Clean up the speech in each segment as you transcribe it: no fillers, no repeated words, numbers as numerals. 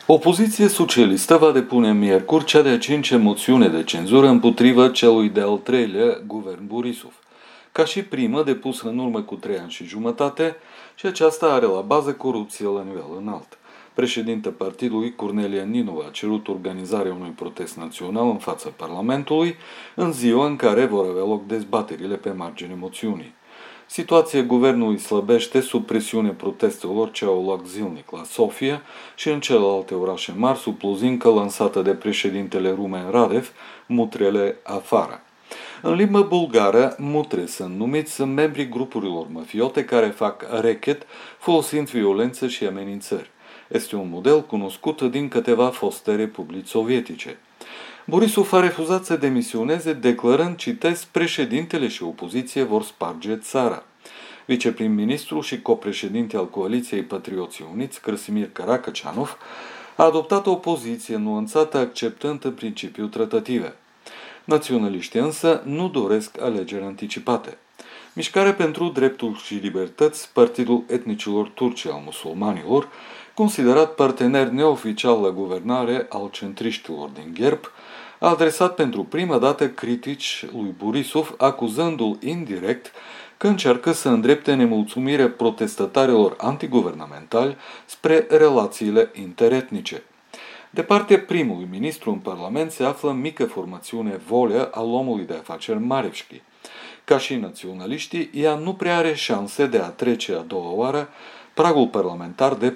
Opoziția socialistă va depune miercuri cea de-a 5-a moțiune de cenzură împotriva celui de-al 3-lea guvern Borisov, ca și primă depusă în urmă cu 3 ani și jumătate, și aceasta are la bază corupție la nivel înalt. Președinta partidului, Cornelia Ninova, a cerut organizarea unui protest național în fața Parlamentului în ziua în care vor avea loc dezbaterile pe marginea moțiunii. Situația guvernului slăbește sub presiune protestelor ce au loc zilnic la Sofia și în celelalte orașe mari sub pluzincă lansată de președintele Rumen Radev, mutrele afară. În limba bulgară, mutre sunt numiți membrii grupurilor mafiote care fac rechet folosind violență și amenințări. Este un model cunoscut din câteva foste republici sovietice. Borisov a refuzat să demisioneze, declarând, citez, președintele și opoziție vor sparge țara. Viceprim-ministru și copreședinte al Coaliției Patrioții Uniți, Krăsimir Karakacianov, a adoptat o poziție nuanțată, acceptând în principiu tratative. Naționaliștii însă nu doresc alegeri anticipate. Mișcarea pentru Drepturi și Libertăți, Partidul Etnicilor Turci al Musulmanilor, considerat partener neoficial la guvernare al centriștilor din Gherb, a adresat pentru prima dată critici lui Borisov, acuzându-l indirect că încearcă să îndrepte nemulțumirea protestatarilor antiguvernamentali spre relațiile interetnice. De partea primului ministru în Parlament se află mică formațiune Volea al omului de afaceri Marevski. Ca și naționaliștii, ea nu prea are șanse de a trece a doua oară pragul parlamentar de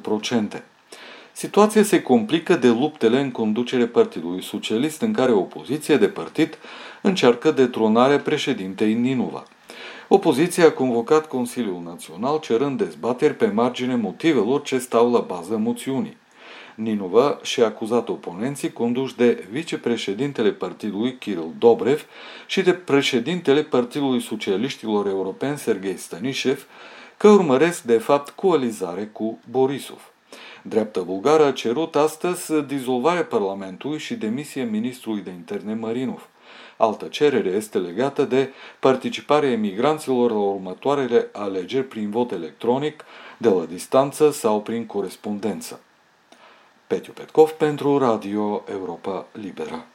4%. Situația se complică de luptele în conducere Partidului Socialist, în care opoziția de partid încearcă detronarea președintei Ninova. Opoziția a convocat Consiliul Național cerând dezbateri pe marginea motivelor ce stau la baza moțiunii. Ninova și-a acuzat oponenții conduși de vicepreședintele partidului Kiril Dobrev și de președintele Partidului Socialiștilor Europeni Serghei Stanișev că urmăresc de fapt coalizare cu Borisov. Dreapta bulgară a cerut astăzi dizolvarea Parlamentului și demisia ministrului de interne Marinov. Altă cerere este legată de participarea emigranților la următoarele alegeri prin vot electronic, de la distanță sau prin corespondență. Petiu Petkov pentru Radio Europa Liberă.